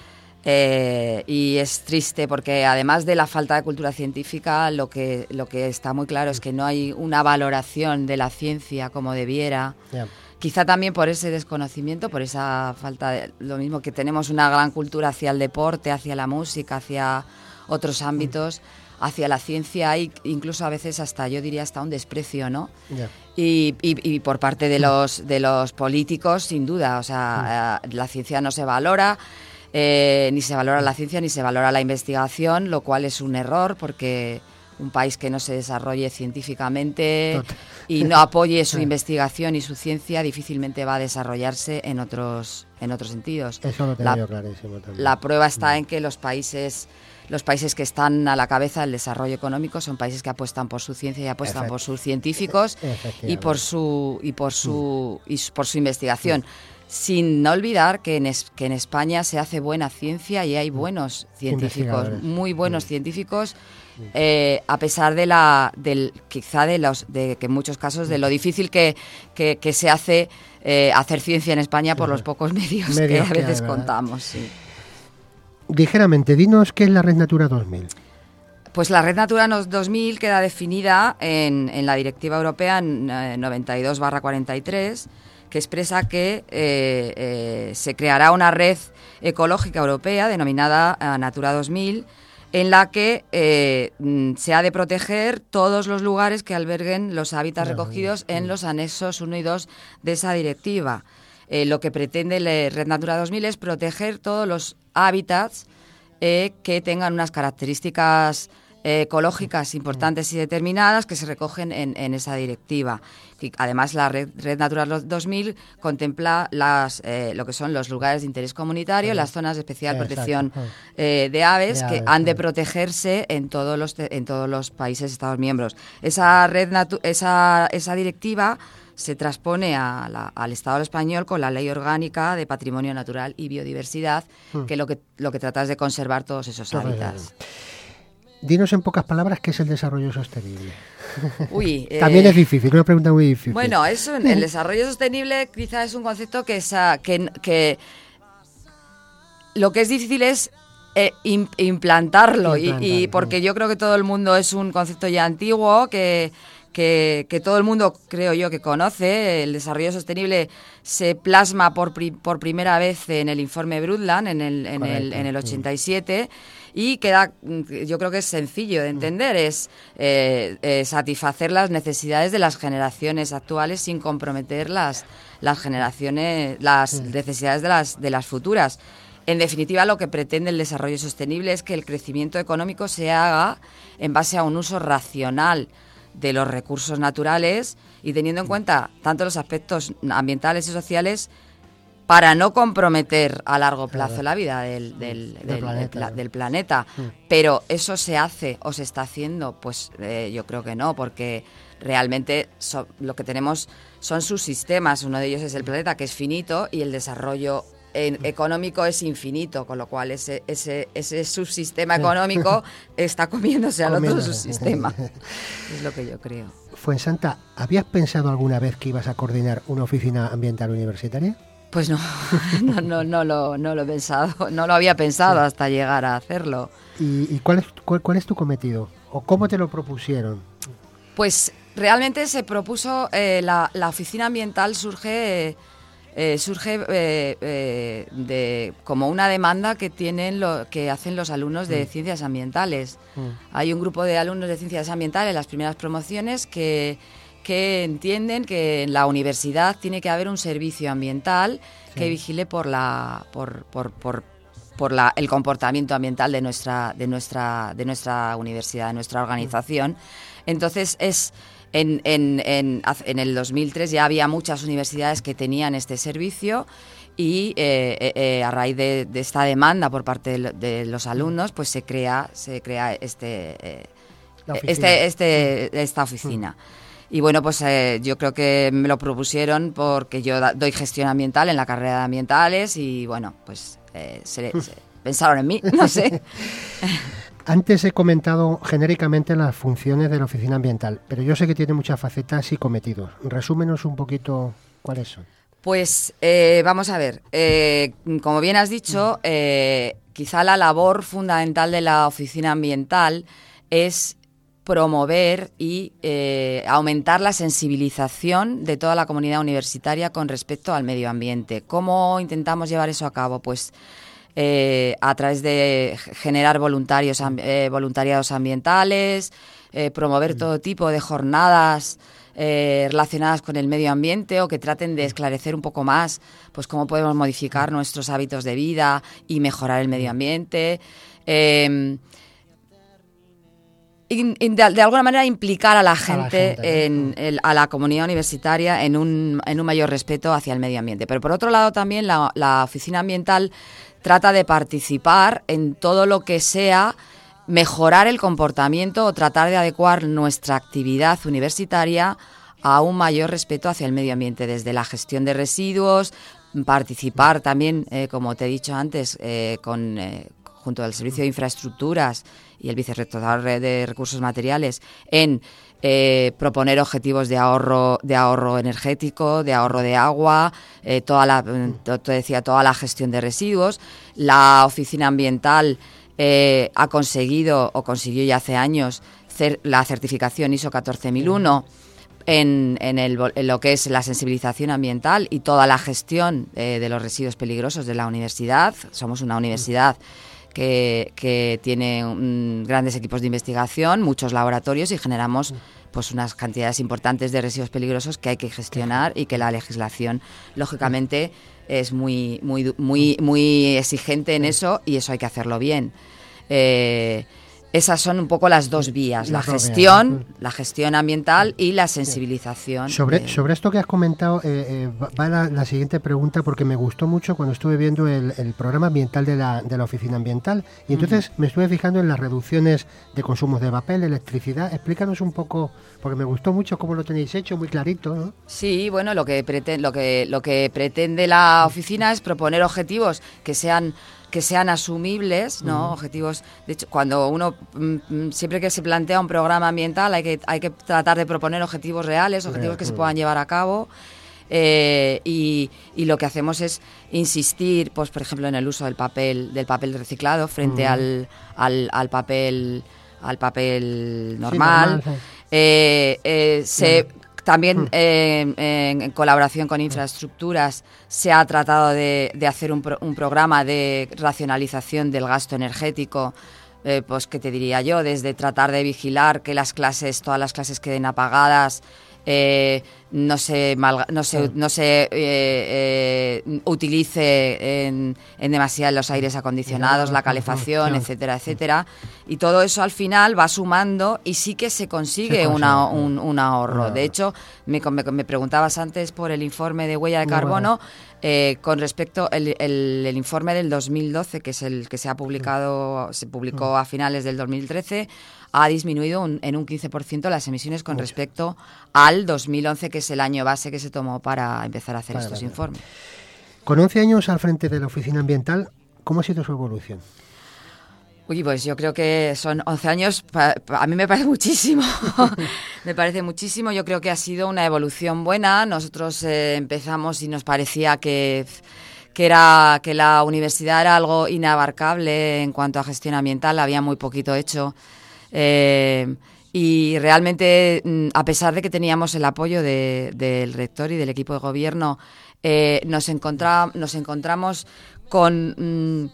Y es triste porque además de la falta de cultura científica, lo que está muy claro es que no hay una valoración de la ciencia como debiera. Quizá también por ese desconocimiento, por esa falta de... Lo mismo que tenemos una gran cultura hacia el deporte, hacia la música, hacia otros ámbitos, hacia la ciencia hay incluso a veces yo diría hasta un desprecio, ¿no? Y por parte de los políticos, sin duda, o sea, la ciencia no se valora, ni se valora la ciencia, ni se valora la investigación, lo cual es un error porque un país que no se desarrolle científicamente y no apoye su investigación y su ciencia difícilmente va a desarrollarse en otros sentidos. Eso lo tengo yo clarísimo también. La prueba está en que los países que están a la cabeza del desarrollo económico son países que apuestan por su ciencia y apuestan por sus científicos y por su investigación. Sin no olvidar que en España se hace buena ciencia y hay buenos científicos, muy buenos científicos, a pesar de que en muchos casos de lo difícil que se hace hacer ciencia en España por los pocos medios que a veces contamos. Sí. Ligeramente, dinos qué es la Red Natura 2000. Pues la Red Natura 2000 queda definida en la Directiva Europea 92/43, que expresa que se creará una red ecológica europea denominada Natura 2000, en la que se ha de proteger todos los lugares que alberguen los hábitats recogidos en los anexos 1 y 2 de esa directiva. Lo que pretende la Red Natura 2000 es proteger todos los hábitats que tengan unas características ecológicas importantes y determinadas que se recogen en esa directiva. Y además, la Red Natura 2000 contempla lo que son los lugares de interés comunitario, las zonas de especial protección de aves, que han de protegerse en todos los países Estados miembros. Esa directiva se transpone al Estado español con la Ley Orgánica de Patrimonio Natural y Biodiversidad, que lo que trata es de conservar todos esos hábitats. Dinos en pocas palabras qué es el desarrollo sostenible. También es difícil, una pregunta muy difícil. Bueno, el desarrollo sostenible quizá es un concepto que lo que es difícil es implantarlo, y porque yo creo que todo el mundo es un concepto ya antiguo que todo el mundo, creo yo, que conoce. El desarrollo sostenible se plasma por primera vez en el informe Brundtland en el 87 y yo creo que es sencillo de entender, es satisfacer las necesidades de las generaciones actuales sin comprometer las necesidades de las futuras. En definitiva, lo que pretende el desarrollo sostenible es que el crecimiento económico se haga en base a un uso racional de los recursos naturales y teniendo en cuenta tanto los aspectos ambientales y sociales para no comprometer a largo plazo la vida del planeta. Pero ¿eso se hace o se está haciendo? Pues yo creo que no, porque realmente lo que tenemos son subsistemas. Uno de ellos es el planeta, que es finito, y el desarrollo económico es infinito, con lo cual ese subsistema económico está comiéndose al otro subsistema. Es lo que yo creo. Fuensanta, ¿habías pensado alguna vez que ibas a coordinar una oficina ambiental universitaria? Pues no lo he pensado, no lo había pensado hasta llegar a hacerlo. ¿Y cuál es tu cometido? ¿O cómo te lo propusieron? Pues realmente se propuso, la oficina ambiental surge como una demanda que hacen los alumnos de ciencias ambientales. Hay un grupo de alumnos de ciencias ambientales, las primeras promociones, que entienden que en la universidad tiene que haber un servicio ambiental que vigile por el comportamiento ambiental de nuestra universidad, de nuestra organización. Entonces en el 2003 ya había muchas universidades que tenían este servicio y a raíz de esta demanda por parte de los alumnos, pues se crea esta oficina. Y bueno, pues yo creo que me lo propusieron porque yo doy gestión ambiental en la carrera de ambientales y bueno, pues se pensaron en mí, no sé. Antes he comentado genéricamente las funciones de la oficina ambiental, pero yo sé que tiene muchas facetas y cometidos. Resúmenos un poquito cuáles son. Pues vamos a ver, como bien has dicho, quizá la labor fundamental de la oficina ambiental es promover y aumentar la sensibilización de toda la comunidad universitaria con respecto al medio ambiente. ¿Cómo intentamos llevar eso a cabo? Pues a través de generar voluntariados ambientales, promover todo tipo de jornadas relacionadas con el medio ambiente o que traten de esclarecer un poco más pues cómo podemos modificar nuestros hábitos de vida y mejorar el medio ambiente. De alguna manera implicar a la gente, a la comunidad universitaria en un mayor respeto hacia el medio ambiente. Pero por otro lado también la oficina ambiental trata de participar en todo lo que sea mejorar el comportamiento o tratar de adecuar nuestra actividad universitaria a un mayor respeto hacia el medio ambiente, desde la gestión de residuos, participar también, como te he dicho antes, junto al Servicio de Infraestructuras y el Vicerrectorado de Recursos Materiales, en proponer objetivos de ahorro energético, de ahorro de agua, toda la gestión de residuos. La oficina ambiental consiguió ya hace años la certificación ISO 14001 en lo que es la sensibilización ambiental y toda la gestión de los residuos peligrosos de la universidad. Somos una universidad que tiene grandes equipos de investigación, muchos laboratorios y generamos pues unas cantidades importantes de residuos peligrosos que hay que gestionar y que la legislación lógicamente es muy exigente en eso y eso hay que hacerlo bien. Esas son un poco las dos vías, la gestión ambiental y la sensibilización. Sobre esto que has comentado, va la siguiente pregunta, porque me gustó mucho cuando estuve viendo el programa ambiental de la oficina ambiental y entonces me estuve fijando en las reducciones de consumos de papel, de electricidad. Explícanos un poco, porque me gustó mucho cómo lo tenéis hecho, muy clarito, ¿no? Sí, bueno, lo que pretende la oficina es proponer objetivos que sean asumibles, ¿no? Objetivos. De hecho, cuando uno siempre que se plantea un programa ambiental hay que tratar de proponer objetivos reales, objetivos que se puedan llevar a cabo. Y lo que hacemos es insistir, pues por ejemplo, en el uso del papel reciclado frente al papel normal. También en colaboración con infraestructuras se ha tratado de hacer un programa de racionalización del gasto energético, pues qué te diría yo, desde tratar de vigilar que todas las clases queden apagadas, no se utilice en demasiado los aires acondicionados, la calefacción, etcétera, etcétera. Y todo eso al final va sumando y sí que se consigue un ahorro. De hecho, me preguntabas antes por el informe de huella de carbono. Con respecto el informe del 2012, que es el que se publicó a finales del 2013, ha disminuido en un 15% las emisiones con respecto al 2011, que es el año base que se tomó para empezar a hacer estos informes. Con 11 años al frente de la Oficina Ambiental, ¿cómo ha sido su evolución? Uy, pues yo creo que son 11 años, a mí me parece muchísimo, me parece muchísimo. Yo creo que ha sido una evolución buena. Nosotros empezamos y nos parecía que la universidad era algo inabarcable en cuanto a gestión ambiental, había muy poquito hecho. Y realmente, a pesar de que teníamos el apoyo del rector y del equipo de gobierno, nos encontramos con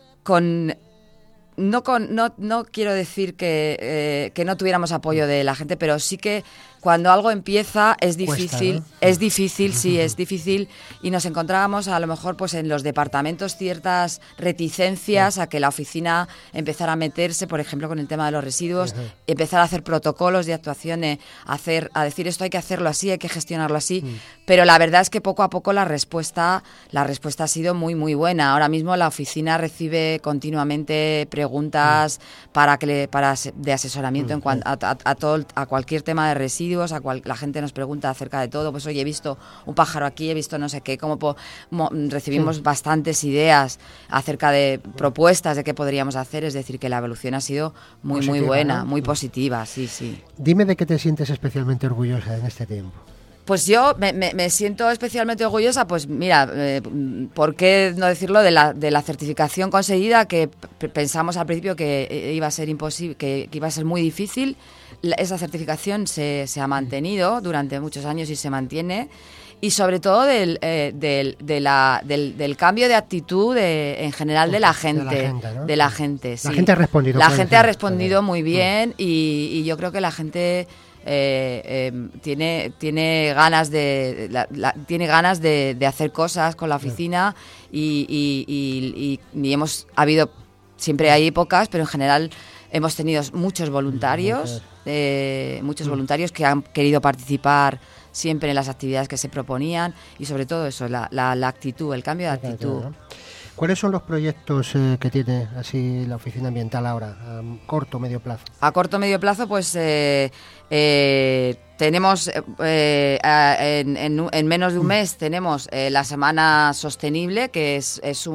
no quiero decir que no tuviéramos apoyo de la gente, pero sí que cuando algo empieza es difícil, cuesta, ¿no? es difícil, y nos encontrábamos a lo mejor pues en los departamentos ciertas reticencias a que la oficina empezara a meterse, por ejemplo, con el tema de los residuos, empezar a hacer protocolos de actuación, a decir esto hay que hacerlo así, hay que gestionarlo así, pero la verdad es que poco a poco la respuesta ha sido muy muy buena. Ahora mismo la oficina recibe continuamente preguntas de asesoramiento en cuanto a cualquier tema de residuos. La gente nos pregunta acerca de todo, pues oye, he visto un pájaro aquí, he visto no sé qué, recibimos bastantes ideas acerca de propuestas de qué podríamos hacer, es decir, que la evolución ha sido muy positiva, muy buena, ¿no? Muy positiva, sí. Dime de qué te sientes especialmente orgullosa en este tiempo. Pues yo me siento especialmente orgullosa, pues mira, ¿por qué no decirlo? De la certificación conseguida, que pensamos al principio que iba a ser imposible, que iba a ser muy difícil. Esa certificación se ha mantenido durante muchos años y se mantiene. Y sobre todo del cambio de actitud en general de la gente. ¿No? De la gente, sí. La gente ha respondido. La gente ha respondido muy bien y yo creo que la gente tiene ganas de hacer cosas con la oficina y hemos siempre hay épocas, pero en general hemos tenido muchos voluntarios que han querido participar siempre en las actividades que se proponían y sobre todo eso, la actitud, el cambio de actitud. ¿No? ¿Cuáles son los proyectos que tiene así la Oficina Ambiental ahora, a corto o medio plazo? A corto o medio plazo, pues tenemos en menos de un mes tenemos la Semana Sostenible, que es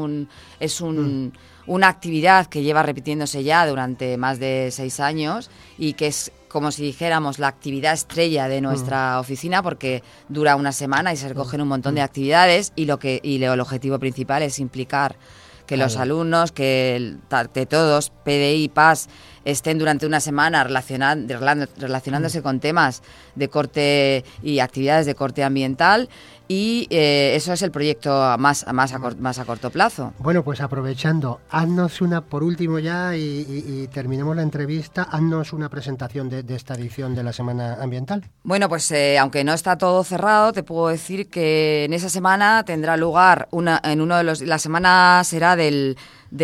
una actividad que lleva repitiéndose ya durante más de 6 años y que es como si dijéramos la actividad estrella de nuestra oficina, porque dura una semana y se recogen un montón de actividades y el objetivo principal es implicar que los alumnos, que todos, PDI y PAS, estén durante una semana relacionándose con temas de corte y actividades de corte ambiental. Y eso es el proyecto más a corto plazo. Bueno, pues aprovechando, haznos por último ya y terminemos la entrevista, haznos una presentación de esta edición de la Semana Ambiental. Bueno, pues aunque no está todo cerrado, te puedo decir que en esa semana tendrá lugar la semana será del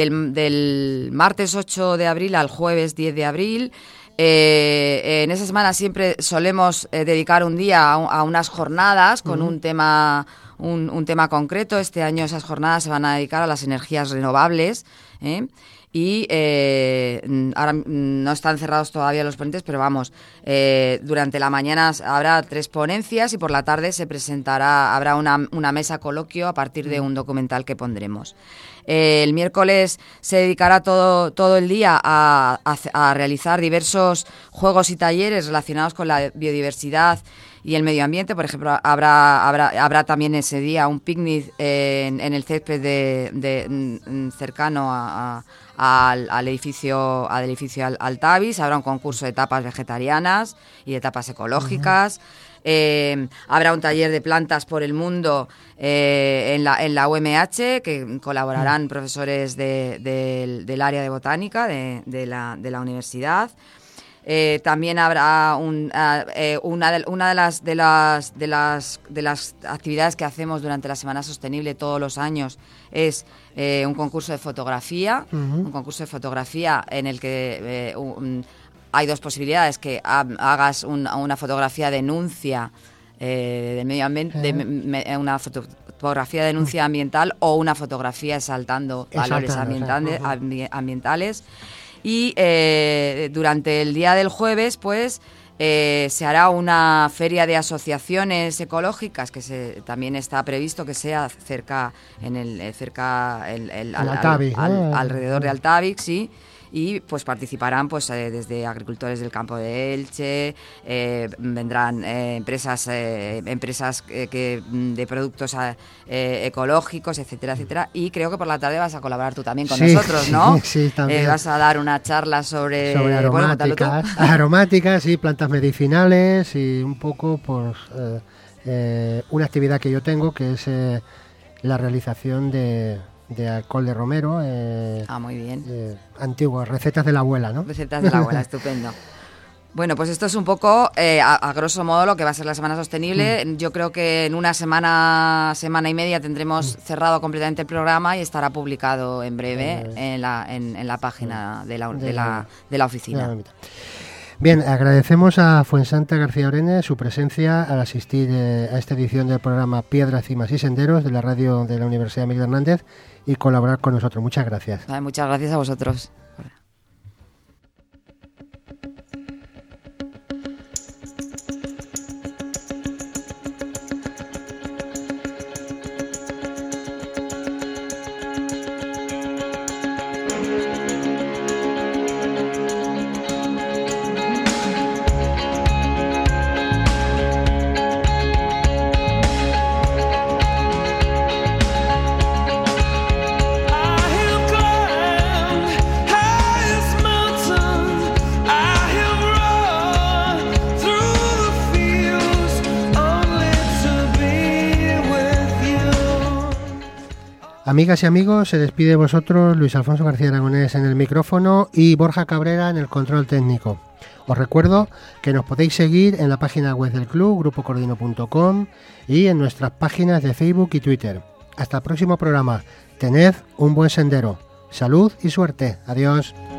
martes 8 de abril al jueves 10 de abril. En esa semana siempre solemos dedicar un día a unas jornadas con un tema concreto. Este año esas jornadas se van a dedicar a las energías renovables, y ahora no están cerrados todavía los ponentes, pero vamos, durante la mañana habrá 3 ponencias y por la tarde habrá una mesa coloquio a partir de un documental que pondremos. El miércoles se dedicará todo el día a realizar diversos juegos y talleres relacionados con la biodiversidad y el medio ambiente. Por ejemplo, habrá también ese día un picnic en el césped cercano al edificio Altavis. Habrá un concurso de tapas vegetarianas y de tapas ecológicas. Habrá un taller de plantas por el mundo en la UMH, que colaborarán profesores del área de botánica de la universidad. También habrá una de las actividades que hacemos durante la Semana Sostenible todos los años es un concurso de fotografía, en el que hay 2 posibilidades: que hagas una fotografía denuncia del medio ambiente, una fotografía de denuncia ambiental o una fotografía exaltando valores ambientales. Y durante el día del jueves, pues Se hará una feria de asociaciones ecológicas que también está previsto que sea cerca alrededor de Altavix, sí. Y pues participarán pues desde agricultores del campo de Elche, vendrán empresas de productos ecológicos, etcétera, etcétera. Y creo que por la tarde vas a colaborar tú también con nosotros, ¿no? Sí, también. Vas a dar una charla sobre aromáticas, sí, plantas medicinales y un poco pues una actividad que yo tengo que es la realización de alcohol de romero. Muy bien. Antiguas, recetas de la abuela, ¿no? Recetas de la abuela, estupendo. Bueno, pues esto es un poco, a grosso modo, lo que va a ser la Semana Sostenible. Yo creo que en una semana y media tendremos cerrado completamente el programa y estará publicado en breve en la página de la oficina. Bien, agradecemos a Fuensanta García Orene su presencia al asistir a esta edición del programa Piedras, Cimas y Senderos de la radio de la Universidad Miguel Hernández y colaborar con nosotros. Muchas gracias. Muchas gracias a vosotros. Amigas y amigos, se despide de vosotros Luis Alfonso García Aragonés en el micrófono y Borja Cabrera en el control técnico. Os recuerdo que nos podéis seguir en la página web del club, grupocordino.com, y en nuestras páginas de Facebook y Twitter. Hasta el próximo programa. Tened un buen sendero. Salud y suerte. Adiós.